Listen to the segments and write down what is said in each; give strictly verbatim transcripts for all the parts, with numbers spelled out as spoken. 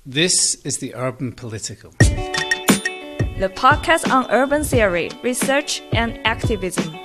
This is the Urban Political, the podcast on urban theory, research, and activism.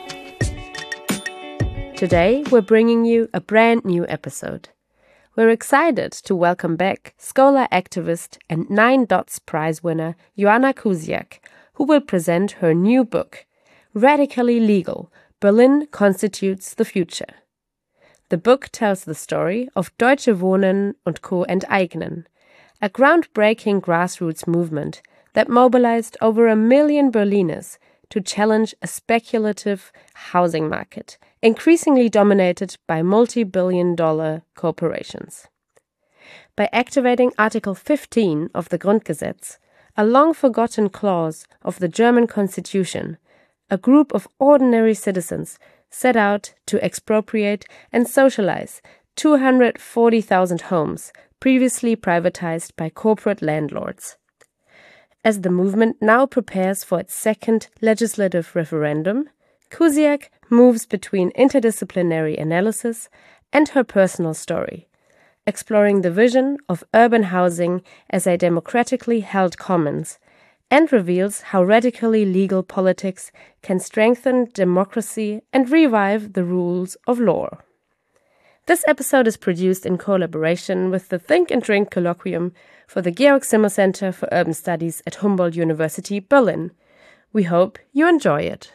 Today, we're bringing you a brand new episode. We're excited to welcome back scholar activist and Nine Dots Prize winner Joanna Kuciak, who will present her new book, Radically Legal: Berlin Constitutes the Future. The book tells the story of Deutsche Wohnen und Co. enteignen, a groundbreaking grassroots movement that mobilized over a million Berliners to challenge a speculative housing market, increasingly dominated by multi-billion dollar corporations. By activating Article fifteen of the Grundgesetz, a long-forgotten clause of the German constitution, a group of ordinary citizens set out to expropriate and socialize two hundred forty thousand homes previously privatized by corporate landlords. As the movement now prepares for its second legislative referendum, Kuciak moves between interdisciplinary analysis and her personal story, exploring the vision of urban housing as a democratically held commons, and reveals how radically legal politics can strengthen democracy and revive the rules of law. This episode is produced in collaboration with the Think and Drink Colloquium for the Georg Zimmer Center for Urban Studies at Humboldt University, Berlin. We hope you enjoy it.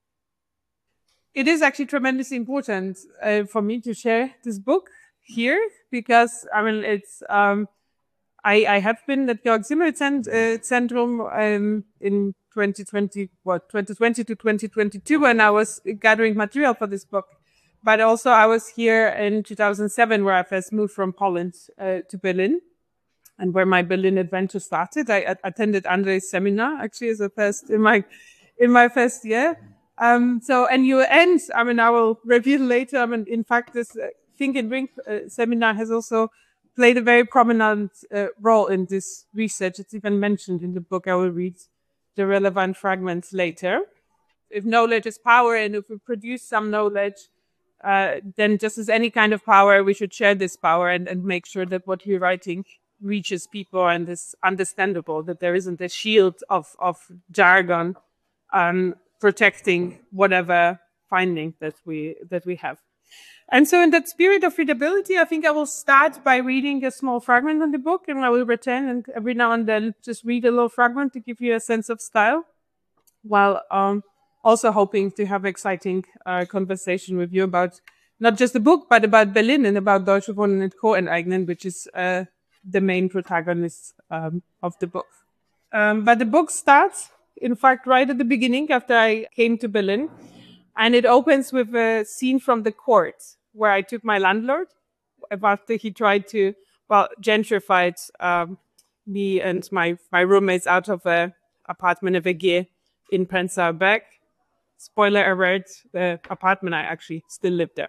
It is actually tremendously important uh, for me to share this book here because, I mean, it's um, I, I have been at Georg Zimmer Cent- uh, Zentrum um, in twenty twenty, what, twenty twenty to twenty twenty-two, when I was gathering material for this book. But also I was here in two thousand seven, where I first moved from Poland uh, to Berlin, and where my Berlin adventure started. I a- attended Andre's seminar, actually, as a first in my in my first year. Um, so, and you end, I mean, I will reveal later. I mean, in fact, this uh, Think and Drink uh, seminar has also played a very prominent uh, role in this research. It's even mentioned in the book. I will read the relevant fragments later. If knowledge is power, and if we produce some knowledge, uh, then just as any kind of power, we should share this power and, and make sure that what we're writing reaches people and is understandable, that there isn't a shield of, of jargon um, protecting whatever finding that we that we have. And so in that spirit of readability, I think I will start by reading a small fragment in the book, and I will return and every now and then just read a little fragment to give you a sense of style, while um, also hoping to have exciting uh, conversation with you about not just the book, but about Berlin and about Deutsche Wohnen und Co. enteignen, which is uh, the main protagonist um, of the book. Um, but the book starts, in fact, right at the beginning after I came to Berlin. And it opens with a scene from the court where I took my landlord after he tried to, well, gentrify um, me and my, my roommates out of a apartment, a V G in Prenzlauer Berg. Spoiler alert, the apartment, I actually still live there.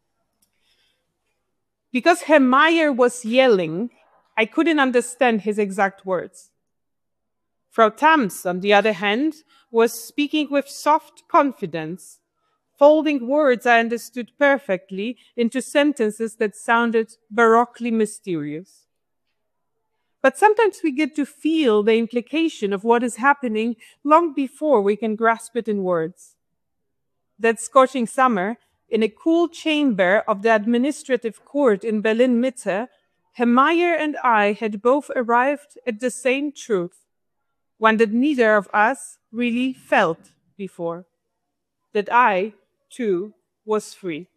Because Herr Meyer was yelling, I couldn't understand his exact words. Frau Tams, on the other hand, was speaking with soft confidence, folding words I understood perfectly into sentences that sounded baroquely mysterious. But sometimes we get to feel the implication of what is happening long before we can grasp it in words. That scorching summer, in a cool chamber of the administrative court in Berlin-Mitte, Herr Meyer and I had both arrived at the same truth, one that neither of us really felt before, that I, too, was free.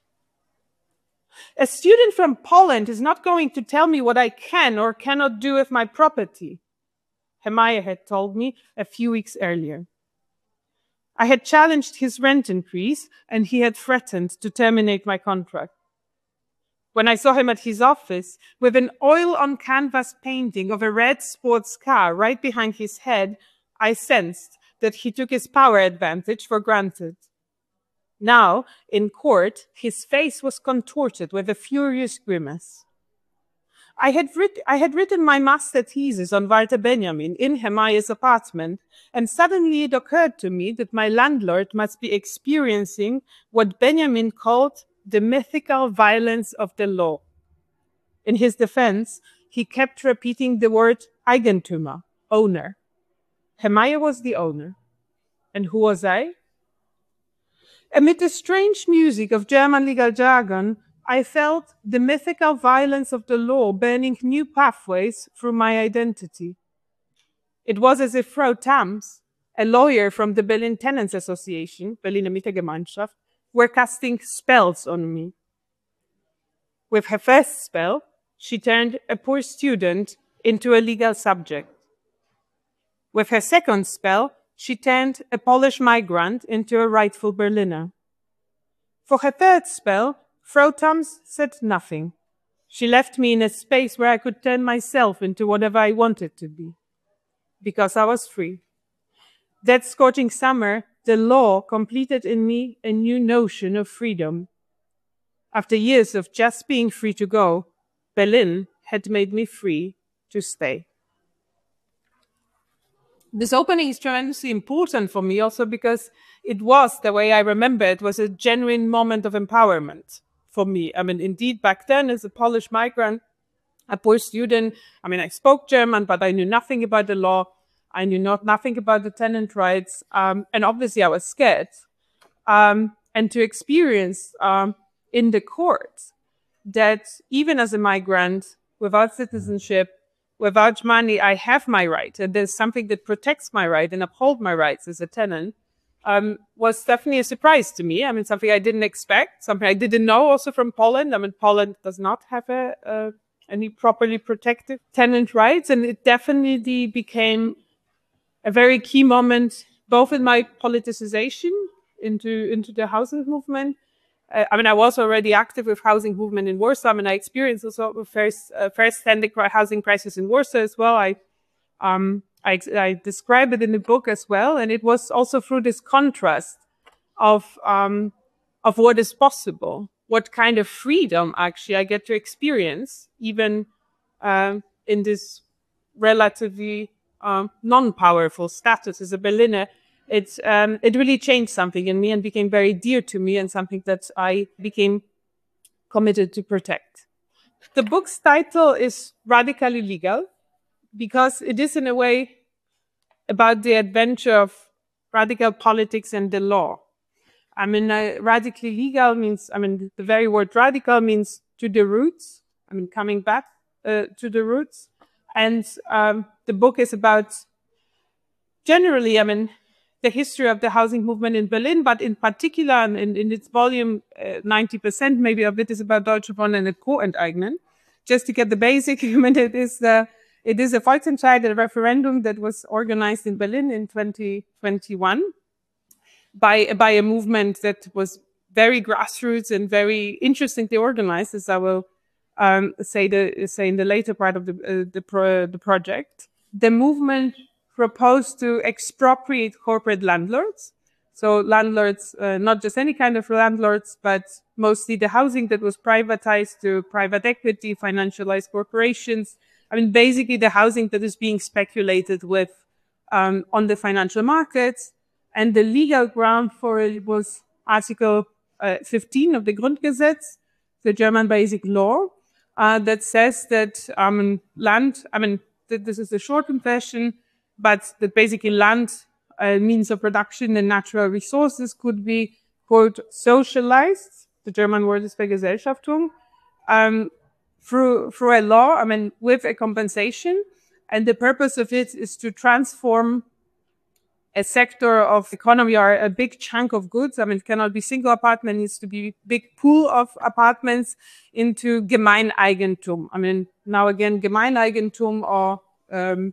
A student from Poland is not going to tell me what I can or cannot do with my property, Herr Meyer had told me a few weeks earlier. I had challenged his rent increase, and he had threatened to terminate my contract. When I saw him at his office with an oil-on-canvas painting of a red sports car right behind his head, I sensed that he took his power advantage for granted. Now, in court, his face was contorted with a furious grimace. I had, writ- I had written my master thesis on Walter Benjamin in Herr Meyer's apartment, and suddenly it occurred to me that my landlord must be experiencing what Benjamin called the mythical violence of the law. In his defense, he kept repeating the word Eigentümer, owner. Herr Meyer was the owner. And who was I? Amid the strange music of German legal jargon, I felt the mythical violence of the law burning new pathways through my identity. It was as if Frau Tams, a lawyer from the Berlin Tenants Association, Berliner Mietergemeinschaft, were casting spells on me. With her first spell, she turned a poor student into a legal subject. With her second spell, she turned a Polish migrant into a rightful Berliner. For her third spell, Frau Tams said nothing. She left me in a space where I could turn myself into whatever I wanted to be, because I was free. That scorching summer, the law completed in me a new notion of freedom. After years of just being free to go, Berlin had made me free to stay. This opening is tremendously important for me also because it was, the way I remember it, was a genuine moment of empowerment for me. I mean, indeed, back then as a Polish migrant, a poor student, I mean, I spoke German, but I knew nothing about the law. I knew not nothing about the tenant rights. Um, and obviously I was scared. Um, and to experience um, in the courts that even as a migrant, without citizenship, without money, I have my right, and there's something that protects my right and upholds my rights as a tenant, um, was definitely a surprise to me. I mean, something I didn't expect, something I didn't know also from Poland. I mean, Poland does not have a, a, any properly protected tenant rights, and it definitely became a very key moment, both in my politicization into, into the housing movement. Uh, I mean, I was already active with housing movement in Warsaw, and I experienced also the first, uh, first-hand housing crisis in Warsaw as well. I, um, I, I describe it in the book as well, and it was also through this contrast of, um, of what is possible, what kind of freedom actually I get to experience, even um, in this relatively um, non-powerful status as a Berliner. It, um, it really changed something in me and became very dear to me and something that I became committed to protect. The book's title is Radically Legal because it is in a way about the adventure of radical politics and the law. I mean, uh, radically legal means, I mean, the very word radical means to the roots. I mean, coming back uh, to the roots. And um, the book is about, generally, I mean, the history of the housing movement in Berlin, but in particular, and in, in its volume, uh, ninety percent maybe of it is about Deutsche Wohnen and Co-Enteignen. Just to get the basic, I mean, it is, uh, it is a Volksentscheid, a referendum that was organized in Berlin in twenty twenty-one by, by a movement that was very grassroots and very interestingly organized, as I will um, say, the, say in the later part of the, uh, the, pro, the project. The movement proposed to expropriate corporate landlords. So landlords, uh, not just any kind of landlords, but mostly the housing that was privatized to private equity, financialized corporations. I mean, basically the housing that is being speculated with um, on the financial markets. And the legal ground for it was Article uh, fifteen of the Grundgesetz, the German basic law, uh, that says that um, land, I mean, th this is a shortened version, but that basically land, uh, means of production and natural resources could be, quote, socialized, the German word is Vergesellschaftung, um, through, through a law, I mean, with a compensation. And the purpose of it is to transform a sector of economy or a big chunk of goods. I mean, it cannot be single apartment, it needs to be big pool of apartments into Gemeineigentum. I mean, now again, Gemeineigentum or, um,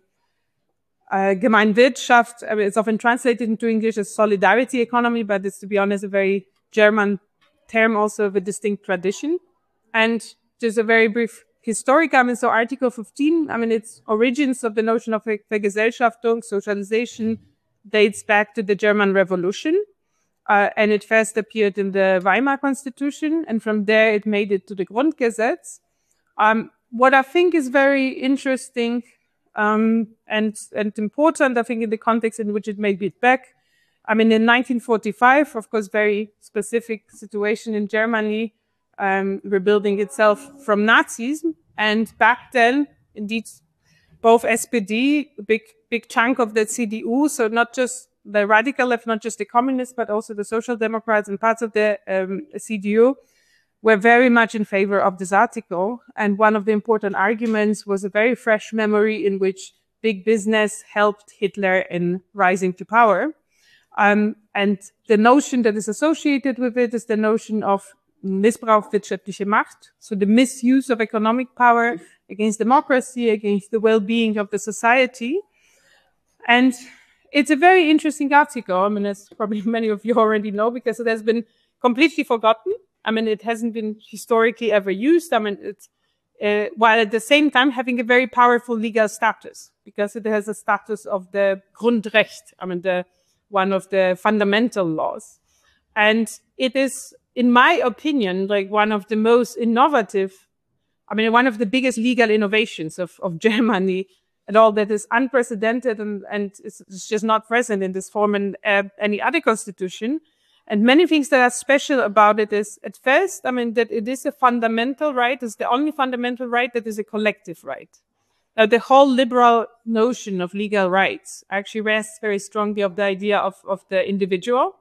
Uh, Gemeinwirtschaft, I mean, it's often translated into English as solidarity economy, but it's, to be honest, a very German term also of a distinct tradition. And just a very brief historic, I mean, so Article fifteen, I mean, its origins of the notion of Vergesellschaftung, socialization, dates back to the German Revolution. Uh, and it first appeared in the Weimar Constitution, and from there it made it to the Grundgesetz. Um, what I think is very interesting Um, and, and important, I think, in the context in which it made it back. I mean, in nineteen forty-five, of course, very specific situation in Germany, um, rebuilding itself from Nazism. And back then, indeed both S P D, a big, big chunk of the C D U, so not just the radical left, not just the communists, but also the Social Democrats and parts of the um, C D U, were very much in favor of this article. And one of the important arguments was a very fresh memory in which big business helped Hitler in rising to power. Um, and the notion that is associated with it is the notion of Missbrauch wirtschaftliche Macht, so the misuse of economic power against democracy, against the well-being of the society. And it's a very interesting article. I mean, as probably many of you already know, because it has been completely forgotten. I mean, it hasn't been historically ever used. I mean, it's, uh, while at the same time having a very powerful legal status, because it has a status of the Grundrecht, I mean, the one of the fundamental laws. And it is, in my opinion, like one of the most innovative, I mean, one of the biggest legal innovations of, of Germany and all that is unprecedented and, and it's, it's just not present in this form in uh, any other constitution. And many things that are special about it is, at first, I mean, that it is a fundamental right. It's the only fundamental right that is a collective right. Now, the whole liberal notion of legal rights actually rests very strongly of the idea of, of the individual.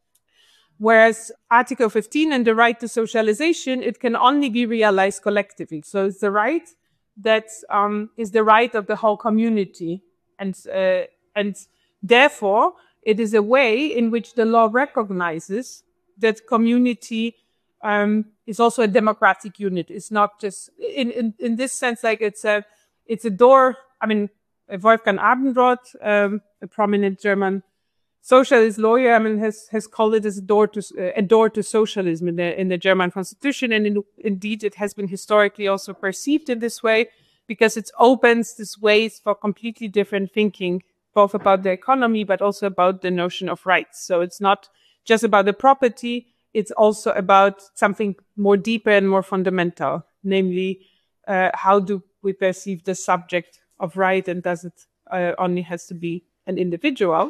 Whereas Article fifteen and the right to socialization, it can only be realized collectively. So it's the right that um, is the right of the whole community. And, uh, and therefore, it is a way in which the law recognizes that community um, is also a democratic unit. It's not just, in, in, in this sense, like it's a, it's a door. I mean, Wolfgang Abendroth, um, a prominent German socialist lawyer, I mean, has, has called it as a door to, uh, a door to socialism in the, in the German constitution. And in, indeed, it has been historically also perceived in this way because it opens this ways for completely different thinking, both about the economy, but also about the notion of rights. So it's not just about the property. It's also about something more deeper and more fundamental, namely, uh, how do we perceive the subject of right, and does it uh, only has to be an individual?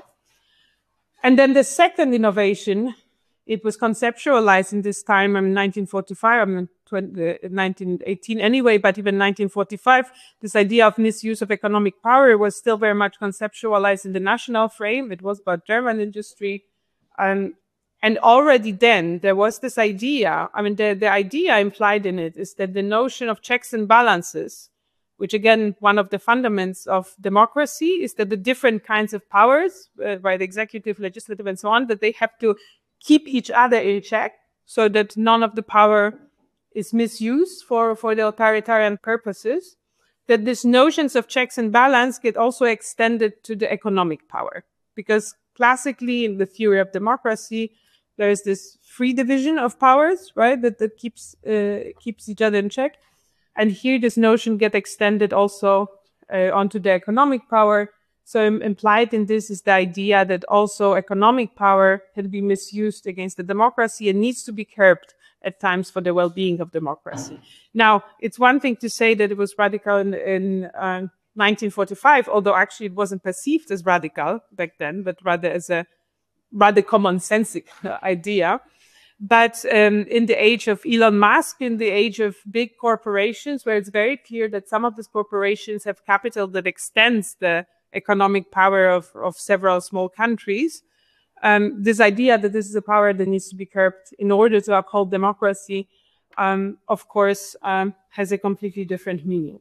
And then the second innovation, it was conceptualized in this time, I mean, nineteen forty-five, I mean, twenty, nineteen eighteen anyway, but even nineteen forty-five, this idea of misuse of economic power was still very much conceptualized in the national frame. It was about German industry. Um, and already then, there was this idea, I mean, the, the idea implied in it is that the notion of checks and balances, which again, one of the fundaments of democracy is that the different kinds of powers, uh, by the executive, legislative, and so on, that they have to keep each other in check so that none of the power is misused for, for the authoritarian purposes, that these notions of checks and balance get also extended to the economic power. Because classically, in the theory of democracy, there is this free division of powers, right, that, that keeps, uh, keeps each other in check. And here this notion gets extended also uh, onto the economic power. So im implied in this is the idea that also economic power can be misused against the democracy and needs to be curbed at times for the well-being of democracy. Now, it's one thing to say that it was radical in, in uh, nineteen forty-five, although actually it wasn't perceived as radical back then, but rather as a rather common-sensic idea. But um, in the age of Elon Musk, in the age of big corporations, where it's very clear that some of these corporations have capital that extends the economic power of, of several small countries, um, this idea that this is a power that needs to be curbed in order to uphold democracy, um, of course, um, has a completely different meaning.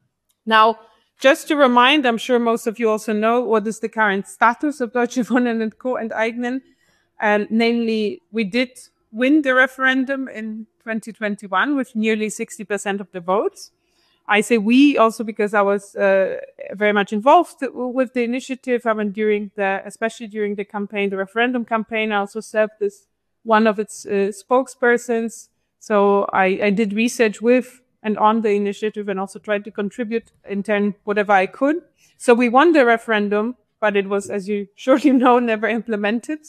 Now, just to remind, I'm sure most of you also know what is the current status of Deutsche Wohnen and Co. enteignen. And namely, we did win the referendum in twenty twenty-one with nearly sixty percent of the votes. I say we also because I was uh, very much involved with the initiative. I mean, during the, especially during the campaign, the referendum campaign, I also served as one of its uh, spokespersons. So I, I did research with and on the initiative and also tried to contribute in turn whatever I could. So we won the referendum, but it was, as you surely know, never implemented.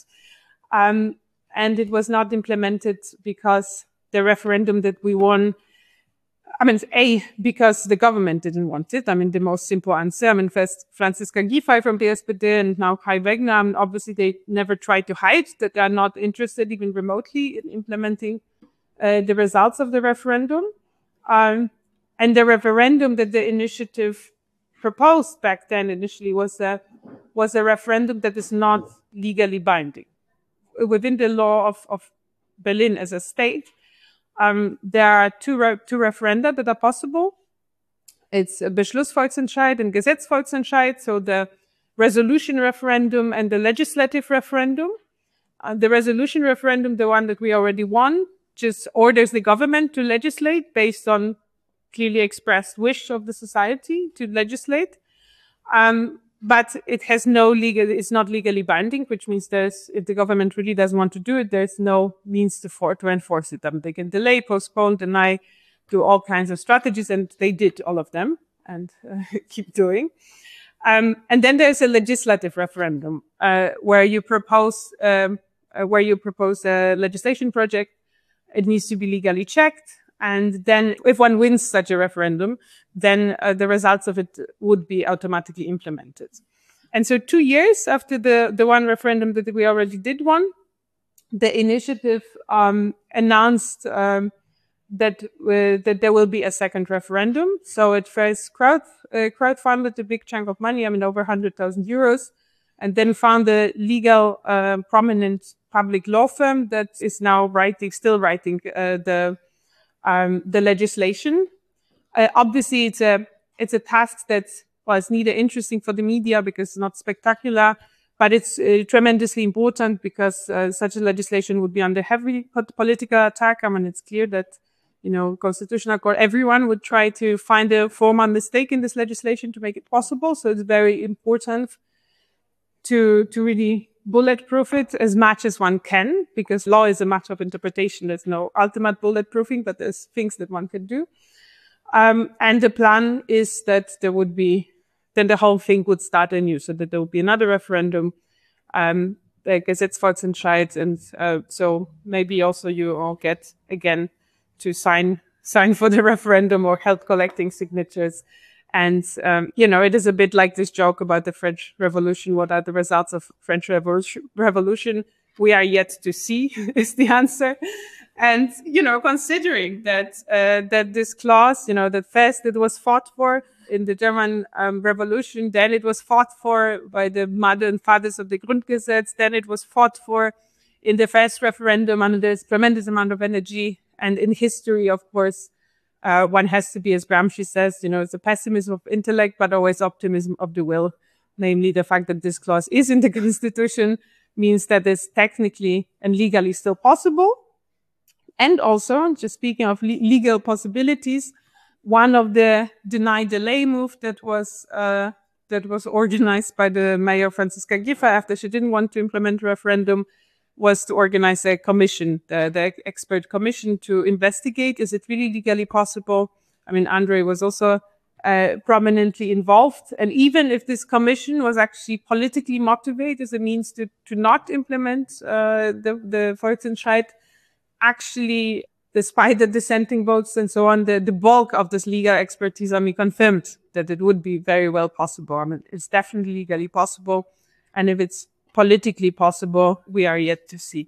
Um, and it was not implemented because the referendum that we won, I mean, A, because the government didn't want it. I mean, the most simple answer. I mean, first Franziska Giffey from the S P D and now Kai Wegner. I mean, obviously, they never tried to hide that they are not interested even remotely in implementing uh, the results of the referendum. Um, And the referendum that the initiative proposed back then initially was a, was a referendum that is not legally binding. Within the law of, of Berlin as a state, um, there are two, re two referenda that are possible. It's a Beschlussvolksentscheid and Gesetzvolksentscheid, so the resolution referendum and the legislative referendum. Uh, the resolution referendum, the one that we already won, just orders the government to legislate based on clearly expressed wish of the society to legislate. Um, but it has no legal, it's not legally binding, which means there's, if the government really doesn't want to do it, there's no means to, for, to enforce it. Um, they can delay, postpone, deny, do all kinds of strategies, and they did all of them and uh, keep doing. Um, and then there's a legislative referendum, uh, where you propose, um, uh, where you propose a legislation project. It needs to be legally checked. And then if one wins such a referendum, then uh, the results of it would be automatically implemented. And so two years after the, the one referendum that we already did one, the initiative um, announced um, that uh, that there will be a second referendum. So it first crowd uh, crowdfunded a big chunk of money, I mean over one hundred thousand euros, and then found a legal, uh, prominent public law firm that is now writing, still writing uh, the um, the legislation. Uh, obviously, it's a it's a task that well, it's neither interesting for the media because it's not spectacular, but it's uh, tremendously important because uh, such a legislation would be under heavy political attack. I mean, it's clear that, you know, Constitutional Court, everyone would try to find a formal mistake in this legislation to make it possible. So it's very important to, to really bulletproof it as much as one can, because law is a matter of interpretation. There's no ultimate bulletproofing, but there's things that one can do. Um, and the plan is that there would be, then the whole thing would start anew, so that there would be another referendum, um, the Gesetzvolksentscheid, and uh, so maybe also you all get again to sign sign for the referendum or help collecting signatures. And, um, you know, it is a bit like this joke about the French Revolution. What are the results of French Revolution? Revolution? We are yet to see is the answer. And, you know, considering that, uh, that this clause, you know, that first it was fought for in the German um, Revolution, then it was fought for by the mother and fathers of the Grundgesetz, then it was fought for in the first referendum under this tremendous amount of energy. And in history, of course, uh, one has to be, as Gramsci says, you know, it's a pessimism of intellect, but always optimism of the will. Namely, the fact that this clause is in the Constitution means that it's technically and legally still possible. And also, just speaking of le legal possibilities, one of the deny delay move that was uh, that was organized by the mayor Franziska Giffey after she didn't want to implement a referendum was to organize a commission, the, the expert commission, to investigate, is it really legally possible? I mean, Andre was also uh, prominently involved. And even if this commission was actually politically motivated as a means to, to not implement uh, the, the Volksentscheid, actually, despite the dissenting votes and so on, the, the bulk of this legal expertise, I mean, confirmed that it would be very well possible. I mean, it's definitely legally possible. And if it's politically possible, we are yet to see.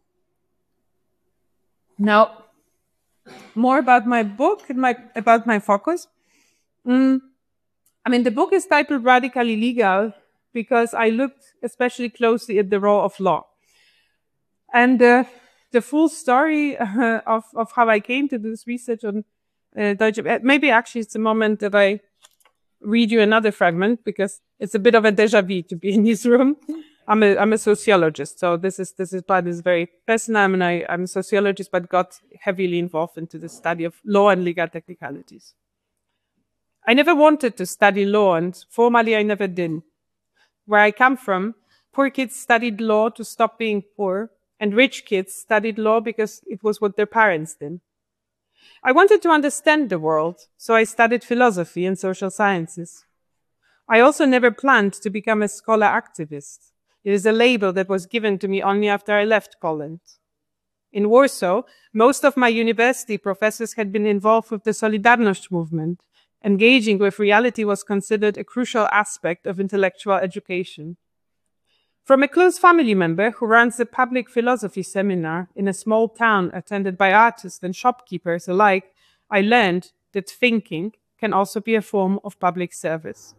Now, more about my book and my, about my focus. Mm, I mean, the book is titled Radically Legal because I looked especially closely at the role of law. And uh, the full story uh, of, of how I came to do this research on uh, Deutsche, maybe actually it's a moment that I read you another fragment because it's a bit of a déjà vu to be in this room. I'm a, I'm a sociologist, so this is, this is part is very personal. I mean, I, I'm a sociologist, but got heavily involved into the study of law and legal technicalities. I never wanted to study law, and formally I never did. Where I come from, poor kids studied law to stop being poor, and rich kids studied law because it was what their parents did. I wanted to understand the world, so I studied philosophy and social sciences. I also never planned to become a scholar activist. It is a label that was given to me only after I left Poland. In Warsaw, most of my university professors had been involved with the Solidarność movement. Engaging with reality was considered a crucial aspect of intellectual education. From a close family member who runs a public philosophy seminar in a small town attended by artists and shopkeepers alike, I learned that thinking can also be a form of public service.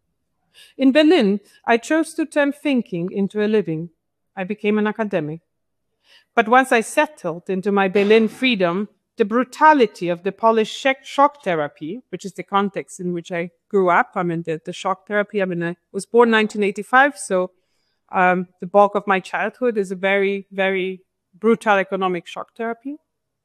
In Berlin, I chose to turn thinking into a living. I became an academic. But once I settled into my Berlin freedom, the brutality of the Polish shock therapy, which is the context in which I grew up, I mean, the, the shock therapy, I mean, I was born in nineteen eighty-five, so um, the bulk of my childhood is a very, very brutal economic shock therapy,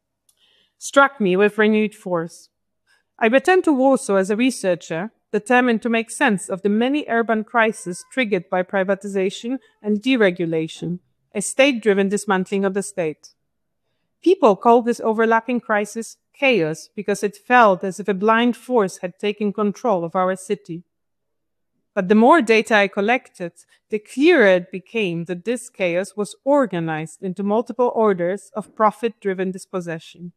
struck me with renewed force. I returned to Warsaw as a researcher, determined to make sense of the many urban crises triggered by privatization and deregulation, a state-driven dismantling of the state. People called this overlapping crisis chaos because it felt as if a blind force had taken control of our city. But the more data I collected, the clearer it became that this chaos was organized into multiple orders of profit-driven dispossession.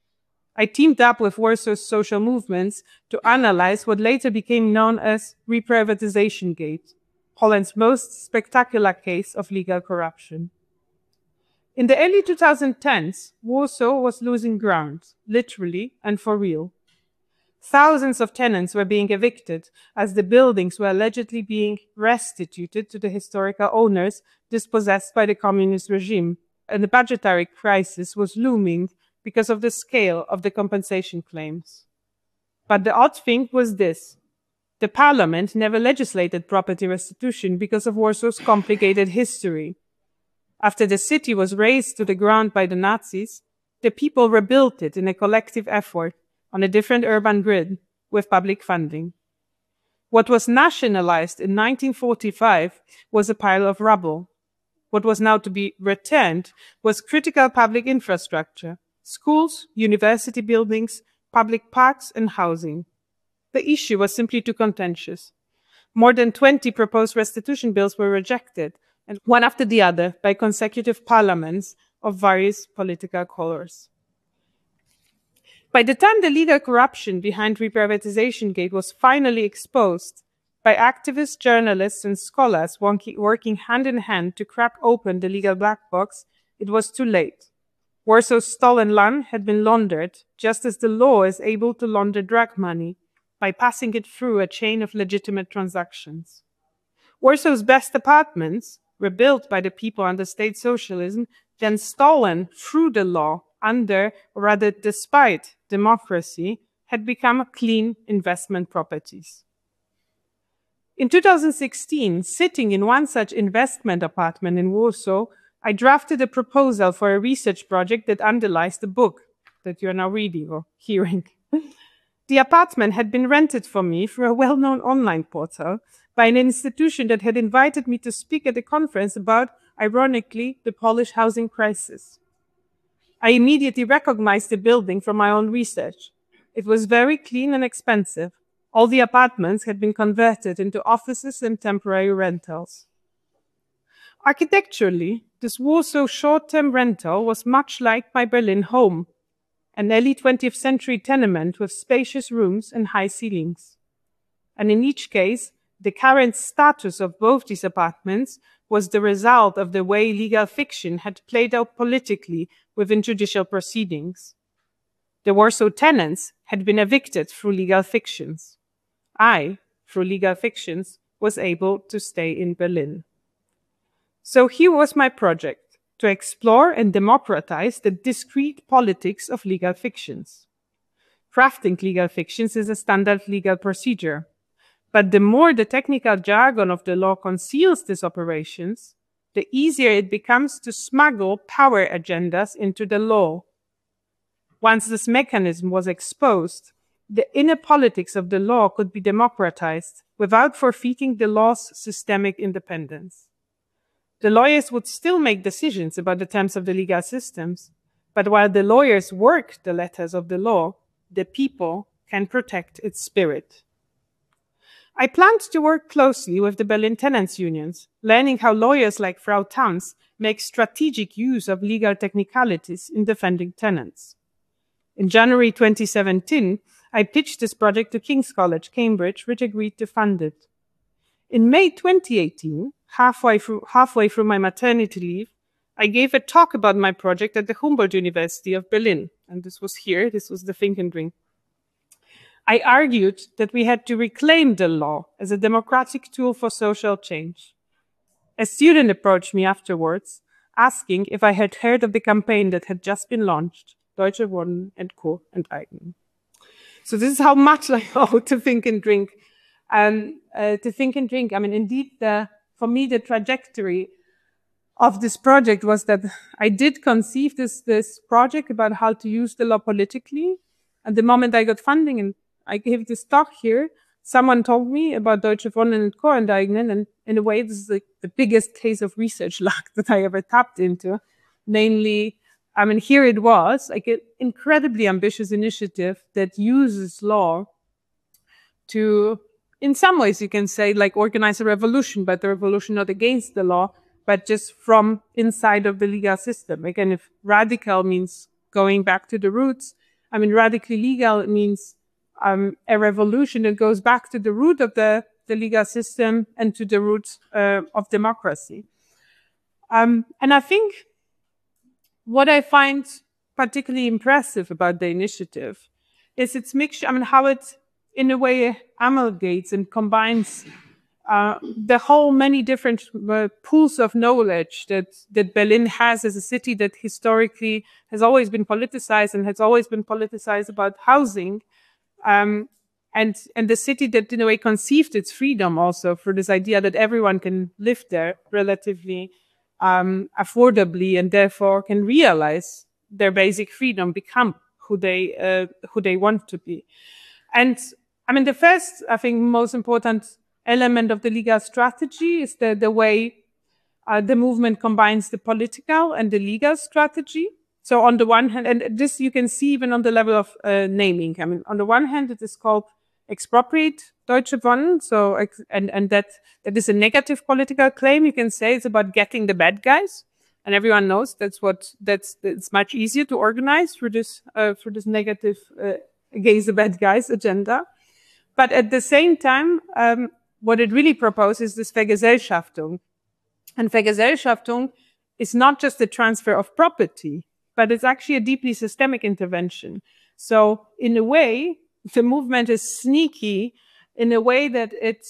I teamed up with Warsaw's social movements to analyze what later became known as Reprivatization Gate, Poland's most spectacular case of legal corruption. In the early twenty tens, Warsaw was losing ground, literally and for real. Thousands of tenants were being evicted as the buildings were allegedly being restituted to the historical owners dispossessed by the communist regime, and the budgetary crisis was looming because of the scale of the compensation claims. But the odd thing was this. The parliament never legislated property restitution because of Warsaw's complicated history. After the city was razed to the ground by the Nazis, the people rebuilt it in a collective effort on a different urban grid with public funding. What was nationalized in nineteen forty-five was a pile of rubble. What was now to be returned was critical public infrastructure, schools, university buildings, public parks, and housing. The issue was simply too contentious. More than twenty proposed restitution bills were rejected, and one after the other by consecutive parliaments of various political colors. By the time the legal corruption behind Reprivatization Gate was finally exposed by activists, journalists, and scholars working hand in hand to crack open the legal black box, it was too late. Warsaw's stolen land had been laundered, just as the law is able to launder drug money by passing it through a chain of legitimate transactions. Warsaw's best apartments, rebuilt by the people under state socialism, then stolen through the law, under, or rather despite, democracy, had become clean investment properties. In two thousand sixteen, sitting in one such investment apartment in Warsaw, I drafted a proposal for a research project that underlies the book that you are now reading or hearing. The apartment had been rented for me through a well-known online portal by an institution that had invited me to speak at a conference about, ironically, the Polish housing crisis. I immediately recognized the building from my own research. It was very clean and expensive. All the apartments had been converted into offices and temporary rentals. Architecturally, this Warsaw short-term rental was much like my Berlin home, an early twentieth century tenement with spacious rooms and high ceilings. And in each case, the current status of both these apartments was the result of the way legal fiction had played out politically within judicial proceedings. The Warsaw tenants had been evicted through legal fictions. I, through legal fictions, was able to stay in Berlin. So here was my project, to explore and democratize the discrete politics of legal fictions. Crafting legal fictions is a standard legal procedure. But the more the technical jargon of the law conceals these operations, the easier it becomes to smuggle power agendas into the law. Once this mechanism was exposed, the inner politics of the law could be democratized without forfeiting the law's systemic independence. The lawyers would still make decisions about the terms of the legal systems, but while the lawyers work the letters of the law, the people can protect its spirit. I planned to work closely with the Berlin tenants' unions, learning how lawyers like Frau Tanz make strategic use of legal technicalities in defending tenants. In January twenty seventeen, I pitched this project to King's College, Cambridge, which agreed to fund it. In May twenty eighteen, halfway through, halfway through my maternity leave, I gave a talk about my project at the Humboldt University of Berlin. And this was here, this was the Think and Drink. I argued that we had to reclaim the law as a democratic tool for social change. A student approached me afterwards, asking if I had heard of the campaign that had just been launched, Deutsche Wohnen and Co. enteignen. So this is how much I owe to Think and Drink. Um, uh, to Think and Drink, I mean, indeed, the, for me, the trajectory of this project was that I did conceive this, this project about how to use the law politically. And the moment I got funding and I gave this talk here, someone told me about Deutsche Wohnen and Co. enteignen, and in a way, this is like the biggest case of research luck that I ever tapped into. Namely, I mean, here it was, like an incredibly ambitious initiative that uses law to, in some ways, you can say, like organize a revolution, but the revolution not against the law, but just from inside of the legal system. Again, if radical means going back to the roots, I mean, radically legal means um, a revolution that goes back to the root of the, the legal system and to the roots uh, of democracy. Um, and I think what I find particularly impressive about the initiative is its mixture, I mean, how it, in a way, amalgamates and combines uh, the whole many different uh, pools of knowledge that, that Berlin has as a city that historically has always been politicized and has always been politicized about housing. Um, and, and the city that, in a way, conceived its freedom also for this idea that everyone can live there relatively um, affordably and therefore can realize their basic freedom, become who they, uh, who they want to be. And I mean, the first, I think, most important element of the legal strategy is the, the way uh, the movement combines the political and the legal strategy. So on the one hand, and this you can see even on the level of uh, naming. I mean, on the one hand, it is called expropriate Deutsche Wohnen. So, and, and that, that is a negative political claim. You can say it's about getting the bad guys. And everyone knows that's what, that's, it's much easier to organize through this, uh, through this negative, uh, against the bad guys agenda. But at the same time, um, what it really proposes is this Vergesellschaftung. And Vergesellschaftung is not just the transfer of property, but it's actually a deeply systemic intervention. So in a way, the movement is sneaky in a way that it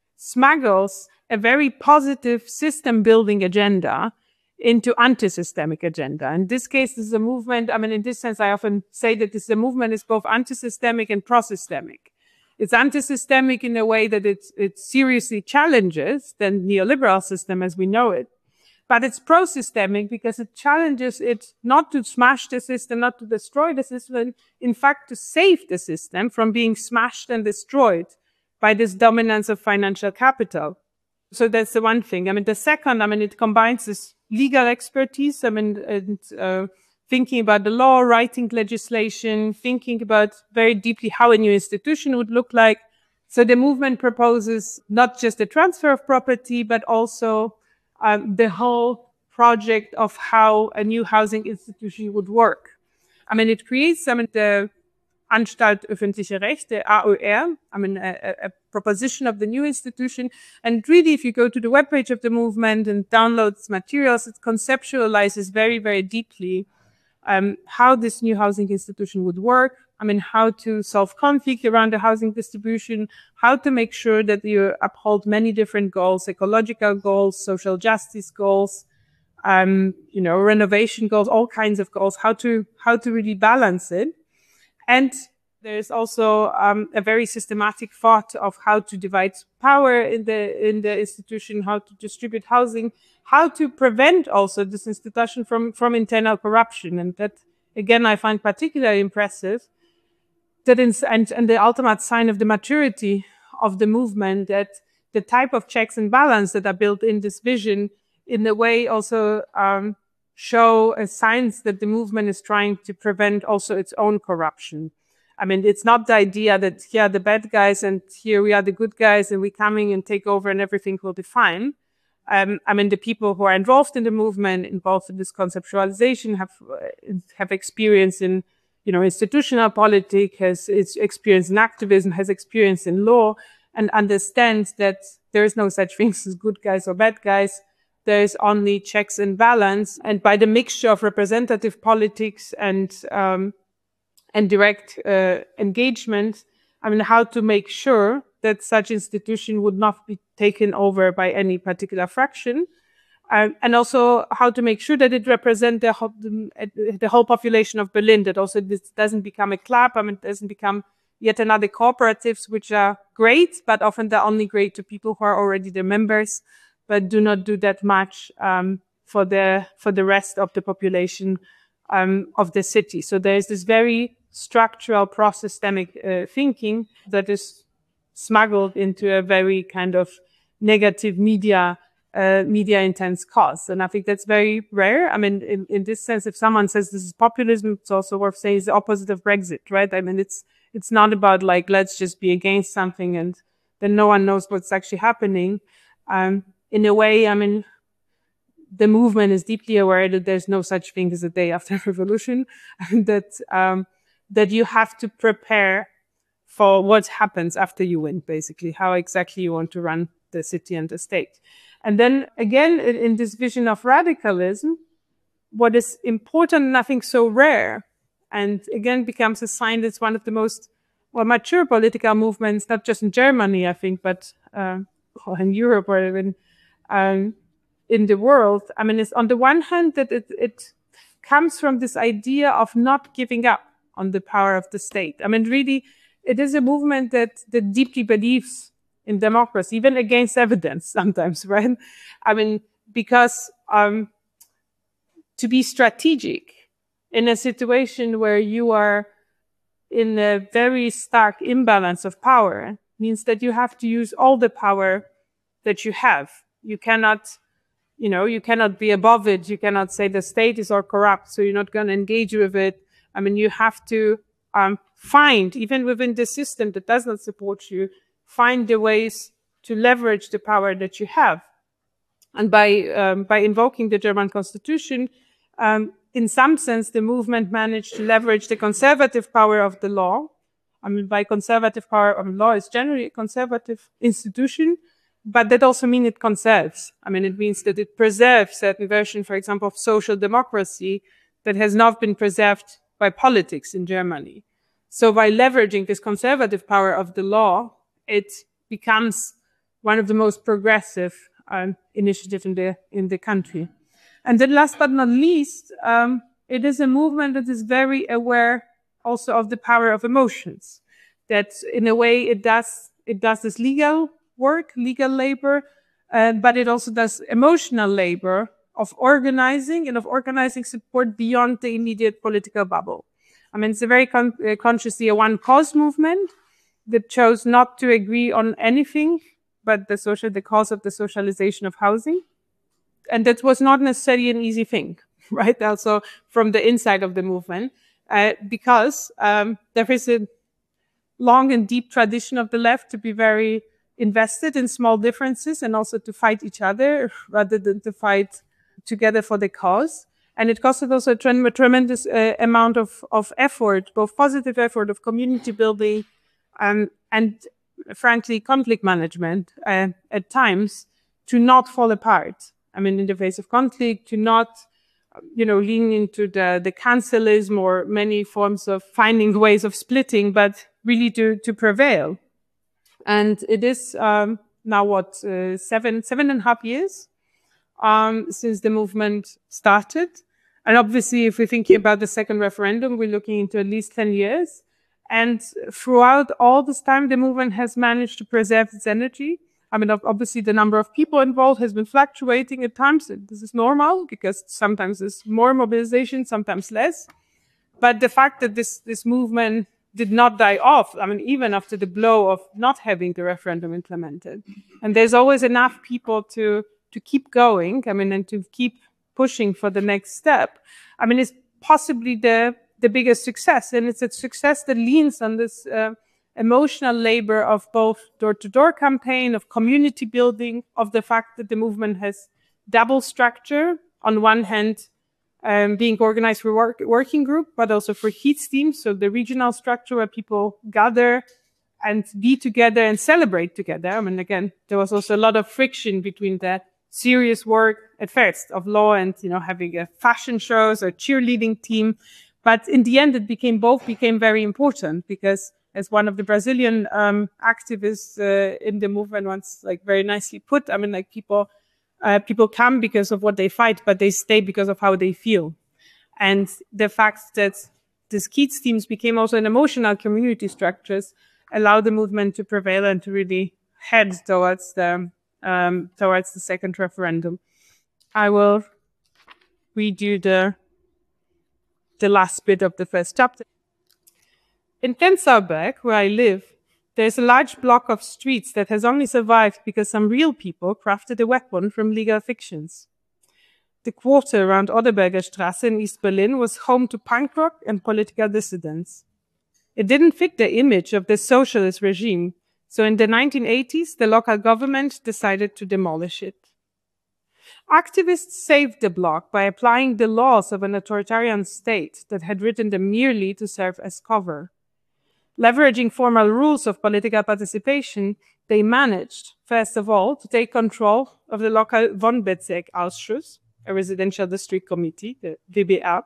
smuggles a very positive system building agenda into anti-systemic agenda. In this case, this is a movement, I mean, in this sense, I often say that this the movement is both anti-systemic and pro-systemic. It's anti-systemic in a way that it, it seriously challenges the neoliberal system as we know it. But it's pro-systemic because it challenges it not to smash the system, not to destroy the system, in fact, to save the system from being smashed and destroyed by this dominance of financial capital. So that's the one thing. I mean, the second, I mean, it combines this legal expertise, I mean, and, uh, thinking about the law, writing legislation, thinking about very deeply how a new institution would look like. So the movement proposes not just the transfer of property, but also um, the whole project of how a new housing institution would work. I mean, it creates, I mean, the Anstalt Öffentliche Recht, the A Ö R, I mean, a, a proposition of the new institution. And really, if you go to the webpage of the movement and download its materials, it conceptualizes very, very deeply um, how this new housing institution would work. I mean, how to solve conflict around the housing distribution, how to make sure that you uphold many different goals, ecological goals, social justice goals, um, you know, renovation goals, all kinds of goals, how to, how to really balance it. And there's also um, a very systematic thought of how to divide power in the in the institution, how to distribute housing, how to prevent also this institution from from internal corruption. And that, again, I find particularly impressive. That in, and, and the ultimate sign of the maturity of the movement, that the type of checks and balance that are built in this vision, in a way, also um, show a signs that the movement is trying to prevent also its own corruption. I mean, it's not the idea that here are the bad guys and here we are the good guys and we're coming and take over and everything will be fine. Um, I mean, the people who are involved in the movement, involved in this conceptualization, have have experience in, you know, institutional politics, has experience in activism, has experience in law, and understands that there is no such things as good guys or bad guys. There is only checks and balance, and by the mixture of representative politics and um, and direct uh, engagement, I mean, how to make sure that such institution would not be taken over by any particular fraction, uh, and also how to make sure that it represents the, whole- the, the whole population of Berlin, that also this doesn't become a club, I mean, it doesn't become yet another cooperatives, which are great, but often they're only great to people who are already the members, but do not do that much um, for the for the rest of the population um, of the city. So there's this very structural pro-systemic uh, thinking that is smuggled into a very kind of negative media uh, media intense cause. And I think that's very rare. I mean, in, in this sense, if someone says this is populism, it's also worth saying it's the opposite of Brexit, right? I mean, it's it's not about like, let's just be against something and then no one knows what's actually happening. Um, in a way, I mean, the movement is deeply aware that there's no such thing as a day after revolution, and that um, that you have to prepare for what happens after you win, basically, how exactly you want to run the city and the state. And then again, in, in this vision of radicalism, what is important and I think so rare, and again becomes a sign that it's one of the most well mature political movements, not just in Germany, I think, but uh, or in Europe or even um, in the world. I mean, it's on the one hand that it, it comes from this idea of not giving up on the power of the state. I mean, really, it is a movement that, that deeply believes in democracy, even against evidence sometimes, right? I mean, because um, to be strategic in a situation where you are in a very stark imbalance of power means that you have to use all the power that you have. You cannot, you know, you cannot be above it. You cannot say the state is all corrupt, so you're not going to engage with it. I mean, you have to um, find, even within the system that does not support you, find the ways to leverage the power that you have. And by um, by invoking the German constitution, um, in some sense, the movement managed to leverage the conservative power of the law. I mean, by conservative power, I mean, law is generally a conservative institution, but that also means it conserves. I mean, it means that it preserves certain version, for example, of social democracy that has not been preserved by politics in Germany. So by leveraging this conservative power of the law, it becomes one of the most progressive um, initiatives in the in the country. And then last but not least, um, it is a movement that is very aware also of the power of emotions. That in a way it does it does this legal work, legal labor, uh, but it also does emotional labor of organizing and of organizing support beyond the immediate political bubble. I mean, it's a very con- uh, consciously a one-cause movement that chose not to agree on anything but the social, the cause of the socialization of housing. And that was not necessarily an easy thing, right? Also from the inside of the movement, uh, because um, there is a long and deep tradition of the left to be very invested in small differences and also to fight each other rather than to fight together for the cause. And it costed also a tre- tremendous uh, amount of, of effort, both positive effort of community building um, and, frankly, conflict management uh, at times to not fall apart. I mean, in the face of conflict, to not, you know, lean into the, the cancelism or many forms of finding ways of splitting, but really to, to prevail. And it is um, now, what, uh, seven, seven and a half years um, since the movement started. And obviously, if we're thinking about the second referendum, we're looking into at least ten years. And throughout all this time, the movement has managed to preserve its energy. I mean, obviously, the number of people involved has been fluctuating at times. This is normal because sometimes there's more mobilization, sometimes less. But the fact that this, this movement did not die off, I mean, even after the blow of not having the referendum implemented. And there's always enough people to, to keep going, I mean, and to keep pushing for the next step. I mean, it's possibly the, the biggest success. And it's a success that leans on this uh, emotional labor of both door-to-door campaign, of community building, of the fact that the movement has double structure. On one hand, um, being organized for work, working group, but also for heat teams. So the regional structure where people gather and be together and celebrate together. I mean, again, there was also a lot of friction between that serious work at first of law and, you know, having a fashion shows or cheerleading team. But in the end, it became both became very important because as one of the Brazilian um, activists uh, in the movement once like very nicely put. I mean, like people, uh, people come because of what they fight, but they stay because of how they feel. And the fact that the Keats teams became also an emotional community structures allow the movement to prevail and to really head towards the um, towards the second referendum. I will read you the the last bit of the first chapter. In Prenzlauer Berg, where I live, there's a large block of streets that has only survived because some real people crafted a weapon from legal fictions. The quarter around Oderberger Straße in East Berlin was home to punk rock and political dissidents. It didn't fit the image of the socialist regime, so in the nineteen eighties, the local government decided to demolish it. Activists saved the block by applying the laws of an authoritarian state that had written them merely to serve as cover. Leveraging formal rules of political participation, they managed, first of all, to take control of the local Wohnbezirksausschuss, a residential district committee, the V B A.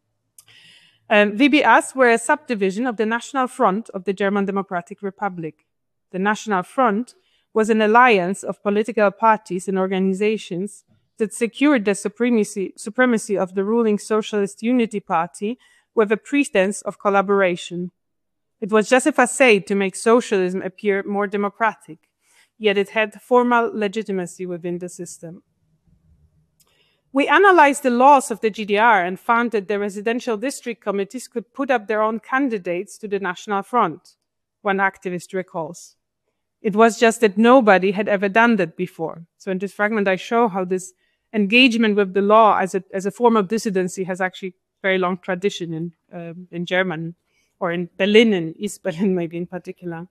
Um, V B As were a subdivision of the National Front of the German Democratic Republic. The National Front was an alliance of political parties and organizations that secured the supremacy, supremacy of the ruling Socialist Unity Party with a pretense of collaboration. It was just a facade to make socialism appear more democratic, yet it had formal legitimacy within the system. We analyzed the laws of the G D R and found that the residential district committees could put up their own candidates to the National Front, one activist recalls. It was just that nobody had ever done that before. So in this fragment, I show how this engagement with the law as a, as a form of dissidency has actually very long tradition in, um, in German, or in Berlin, in East Berlin maybe in particular.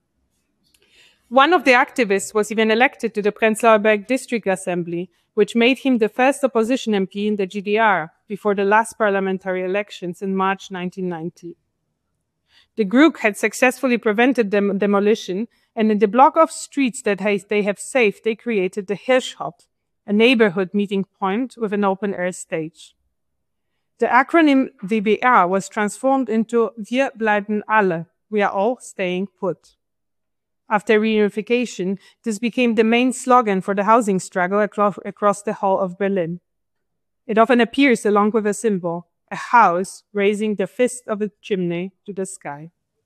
One of the activists was even elected to the Prenzlauer Berg District Assembly, which made him the first opposition M P in the G D R before the last parliamentary elections in March nineteen ninety. The group had successfully prevented dem demolition, and in the block of streets that they have saved, they created the Hirschhof, a neighborhood meeting point with an open-air stage. The acronym V B A was transformed into Wir bleiben alle, we are all staying put. After reunification, this became the main slogan for the housing struggle across, across the whole of Berlin. It often appears along with a symbol, a house raising the fist of a chimney to the sky.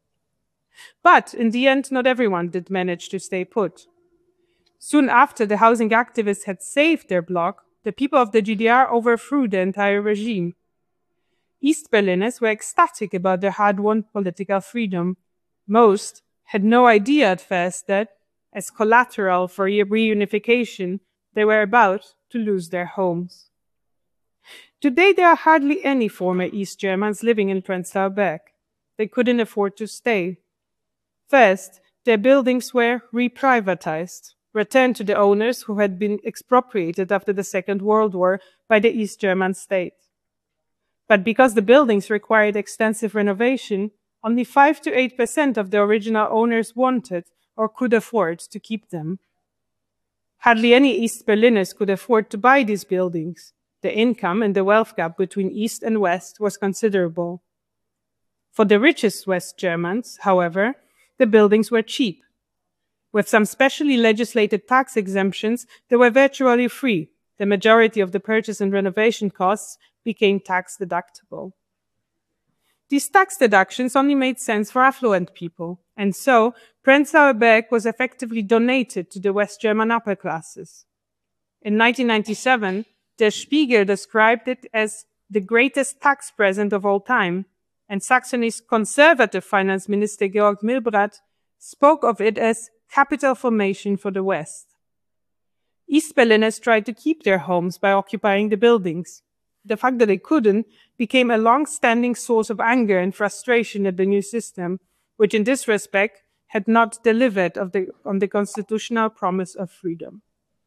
But in the end, not everyone did manage to stay put. Soon after the housing activists had saved their block, the people of the G D R overthrew the entire regime. East Berliners were ecstatic about their hard-won political freedom. Most had no idea at first that, as collateral for reunification, they were about to lose their homes. Today, there are hardly any former East Germans living in Prenzlauer Berg. They couldn't afford to stay. First, their buildings were reprivatized, returned to the owners who had been expropriated after the Second World War by the East German state. But because the buildings required extensive renovation, only five to eight percent of the original owners wanted or could afford to keep them. Hardly any East Berliners could afford to buy these buildings. The income and the wealth gap between East and West was considerable. For the richest West Germans, however, the buildings were cheap. With some specially legislated tax exemptions, they were virtually free. The majority of the purchase and renovation costs became tax deductible. These tax deductions only made sense for affluent people, and so Prenzlauer Berg was effectively donated to the West German upper classes. In nineteen ninety-seven, Der Spiegel described it as the greatest tax present of all time, and Saxony's conservative finance minister Georg Milbrat spoke of it as capital formation for the West. East Berliners tried to keep their homes by occupying the buildings. The fact that they couldn't became a long-standing source of anger and frustration at the new system, which in this respect had not delivered of the, on the constitutional promise of freedom.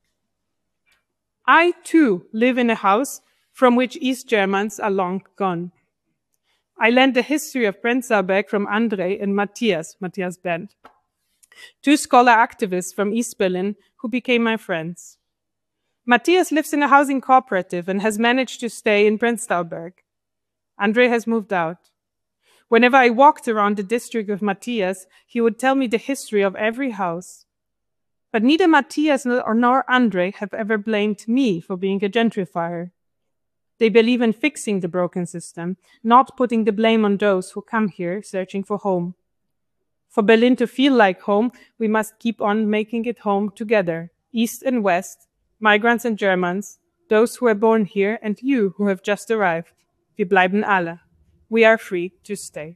I, too, live in a house from which East Germans are long gone. I learned the history of Prenzlauer Berg from Andrei and Matthias, Matthias Berndt, two scholar activists from East Berlin who became my friends. Matthias lives in a housing cooperative and has managed to stay in Prenzlauer Berg. Andrei has moved out. Whenever I walked around the district with Matthias, he would tell me the history of every house. But neither Matthias nor Andre have ever blamed me for being a gentrifier. They believe in fixing the broken system, not putting the blame on those who come here searching for home. For Berlin to feel like home, we must keep on making it home together, East and West, migrants and Germans, those who were born here and you who have just arrived. Wir bleiben alle. We are free to stay.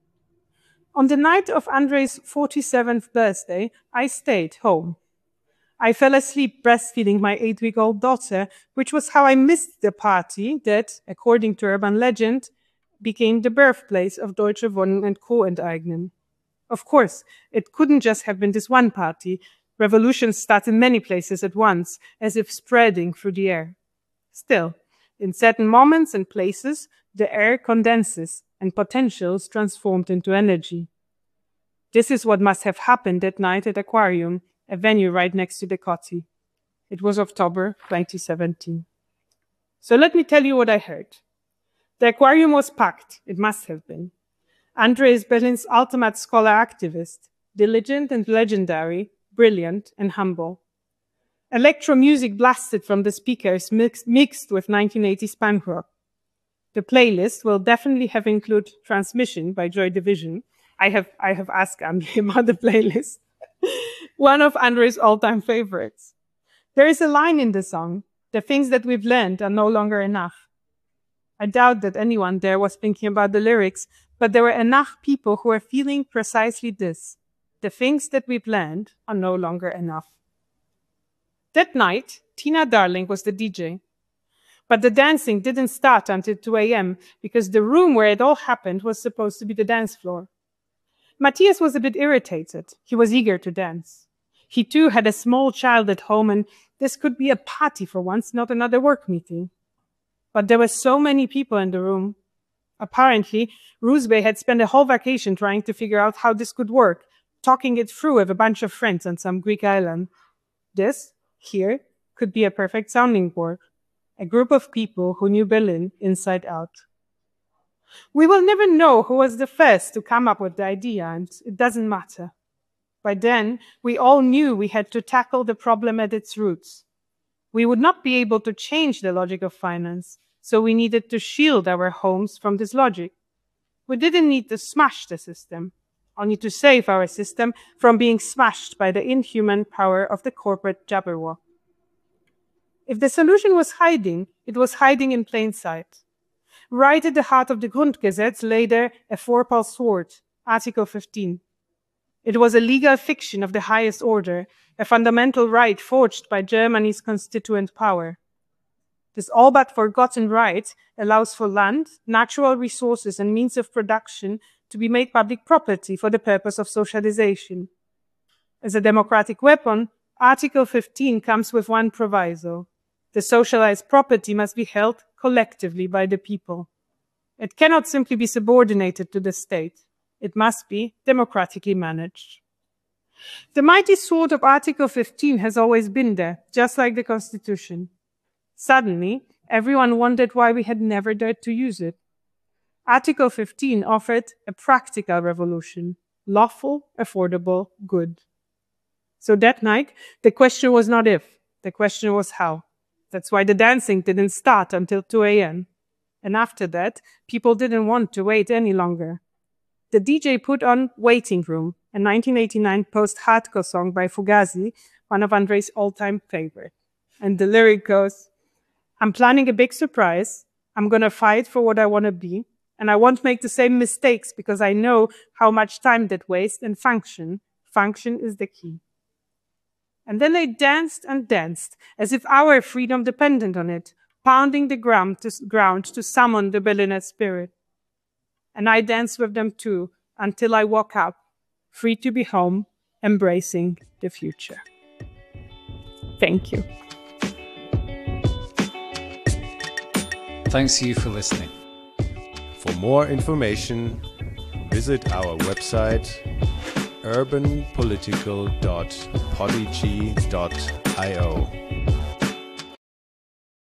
On the night of Andre's forty-seventh birthday, I stayed home. I fell asleep breastfeeding my eight-week-old daughter, which was how I missed the party that, according to urban legend, became the birthplace of Deutsche Wohnen and Co. enteignen. Of course, it couldn't just have been this one party. Revolutions start in many places at once, as if spreading through the air. Still, in certain moments and places, the air condenses and potential is transformed into energy. This is what must have happened that night at Aquarium, a venue right next to the Kotti. It was October twenty seventeen. So let me tell you what I heard. The Aquarium was packed. It must have been. Andre is Berlin's ultimate scholar activist, diligent and legendary, brilliant and humble. Electro music blasted from the speakers mixed, mixed with nineteen eighties punk rock. The playlist will definitely have include Transmission by Joy Division. I have, I have asked Andre about the playlist. One of Andre's all-time favorites. There is a line in the song, the things that we've learned are no longer enough. I doubt that anyone there was thinking about the lyrics, but there were enough people who were feeling precisely this. The things that we've learned are no longer enough. That night, Tina Darling was the D J. But the dancing didn't start until two a m because the room where it all happened was supposed to be the dance floor. Matthias was a bit irritated. He was eager to dance. He too had a small child at home, and this could be a party for once, not another work meeting. But there were so many people in the room. Apparently, Roosbay had spent a whole vacation trying to figure out how this could work, talking it through with a bunch of friends on some Greek island. This, here, could be a perfect sounding board. A group of people who knew Berlin inside out. We will never know who was the first to come up with the idea, and it doesn't matter. By then, we all knew we had to tackle the problem at its roots. We would not be able to change the logic of finance, so we needed to shield our homes from this logic. We didn't need to smash the system, only to save our system from being smashed by the inhuman power of the corporate Jabberwock. If the solution was hiding, it was hiding in plain sight. Right at the heart of the Grundgesetz lay there a four-pole sword, Article fifteen. It was a legal fiction of the highest order, a fundamental right forged by Germany's constituent power. This all but forgotten right allows for land, natural resources, and means of production to be made public property for the purpose of socialization. As a democratic weapon, Article fifteen comes with one proviso. The socialized property must be held collectively by the people. It cannot simply be subordinated to the state. It must be democratically managed. The mighty sword of Article fifteen has always been there, just like the Constitution. Suddenly, everyone wondered why we had never dared to use it. Article fifteen offered a practical revolution, lawful, affordable, good. So that night, the question was not if, the question was how. That's why the dancing didn't start until two a m And after that, people didn't want to wait any longer. The D J put on Waiting Room, a nineteen eighty-nine post-hardcore song by Fugazi, one of Andre's all-time favorites. And the lyric goes, I'm planning a big surprise. I'm going to fight for what I want to be. And I won't make the same mistakes because I know how much time that wastes and function. Function is the key. And then they danced and danced, as if our freedom depended on it, pounding the ground to, ground to summon the Berliner spirit. And I danced with them too, until I woke up, free to be home, embracing the future. Thank you. Thanks to you for listening. For more information, visit our website urban political dot podigy dot i o.